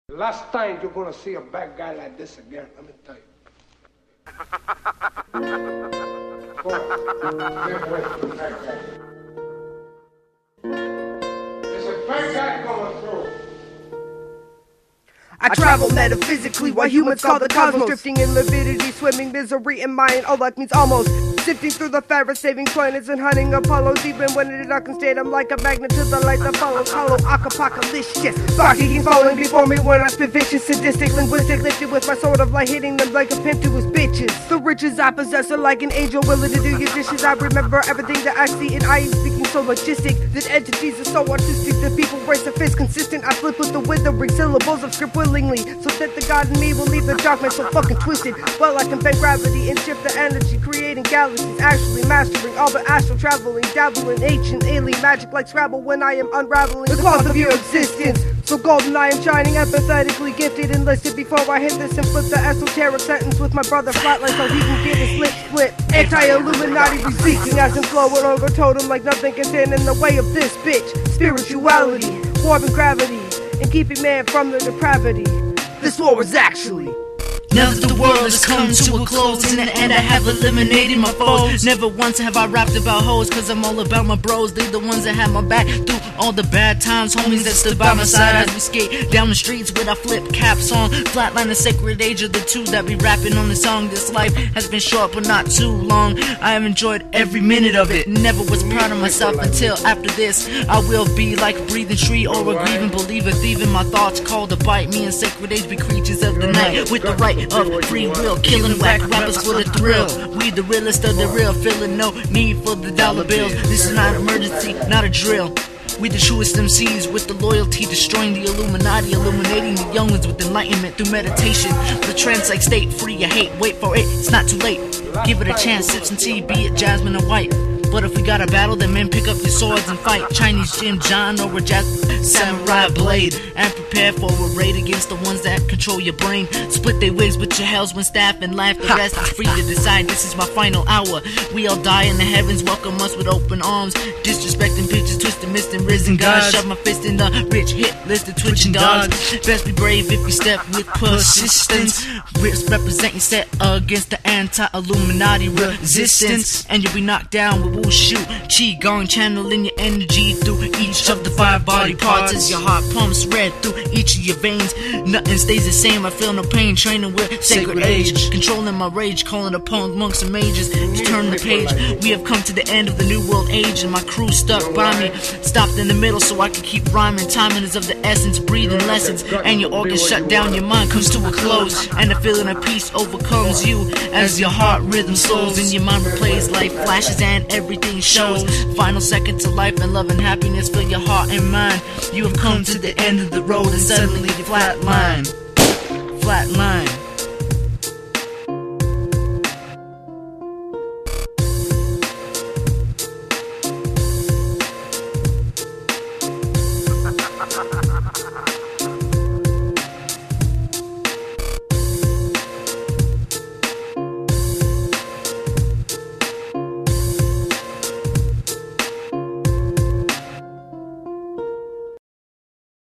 Last time you're gonna see a bad guy like this again, let me tell you. Get away from the bad guy. There's a bad guy going through. I travel metaphysically while humans call the cosmos, drifting in lividity, swimming misery in Mayan, all that means almost. Sifting through the fabric, saving planets and hunting Apollos. Even when in a darkened state, I'm like a magnet to the light that follows. Hollow, apocalyptic, barking falling before me when I spit vicious, sadistic, linguistic, lifted with my sword of light, hitting them like a pimp to his bitches. The riches I possess are like an angel willing to do your dishes. I remember everything that I see, and I am speaking so logistic that entities are so artistic that people raise their fists consistent. I flip with the withering syllables of script willingly, so that the God in me will leave the darkness so fucking twisted. Well, I can bend gravity and shift the energy, creating galaxies, actually mastering all the astral traveling, dabbling ancient alien magic like Scrabble when I am unraveling the cause of your existence. So golden I am shining, empathetically gifted, enlisted before I hit this and flip the esoteric sentence with my brother Flatline so he can get his lip split. Anti-Illuminati resisting as in flow and over totem like nothing can stand in the way of this bitch. Spirituality, warping gravity, and keeping man from the depravity. This war is actually. Now that the world has come to a close, in the end I have eliminated my foes. Never once have I rapped about hoes, cause I'm all about my bros. They the ones that have my back through all the bad times. Homies that stood by my side as we skate down the streets with our flip caps on. Flatline and Sacred Age are the two that be rapping on the song. This life has been short but not too long. I have enjoyed every minute of it. Never was proud of myself until after this. I will be like a breathing tree or a grieving believer, thieving my thoughts called to bite me. And Sacred Age be creatures of the night with the right of free will, killing whack rappers for the thrill. We the realest of the real, feeling no need for the dollar bills. This is not an emergency, not a drill. We the truest MCs with the loyalty, destroying the Illuminati, illuminating the young ones with enlightenment through meditation. The trance like state free, you hate, wait for it, it's not too late. Give it a chance, sip some tea, be it jasmine or white. But if we got a battle, then men pick up your swords and fight. Chinese Jim John or a samurai blade, and prepare for a raid against the ones that control your brain. Split they wigs with your hells when staff and laugh. The rest is free to decide. This is my final hour. We all die in the heavens, welcome us with open arms. Disrespecting bitches, twisting, mist and risen gods. Shove my fist in the rich hit list of twitching dogs. Best be brave if you step with persistence. Representing set against the anti-Illuminati resistance, and you'll be knocked down with wushu, qigong, channeling your energy through each of the 5 body parts as your heart pumps red through each of your veins. Nothing stays the same, I feel no pain, training with Sacred Age, controlling my rage, calling upon monks and mages to turn the page. We have come to the end of the new world age, and my crew stuck by me, stopped in the middle so I can keep rhyming. Timing is of the essence, breathing lessons, and your organs shut down, your mind comes to a close, and the feeling of peace overcomes you as your heart rhythm slows and your mind replays life flashes and everything shows. Final second to life and love and happiness fill your heart and mind. You have come to the end of the road and suddenly you flatline. Flatline.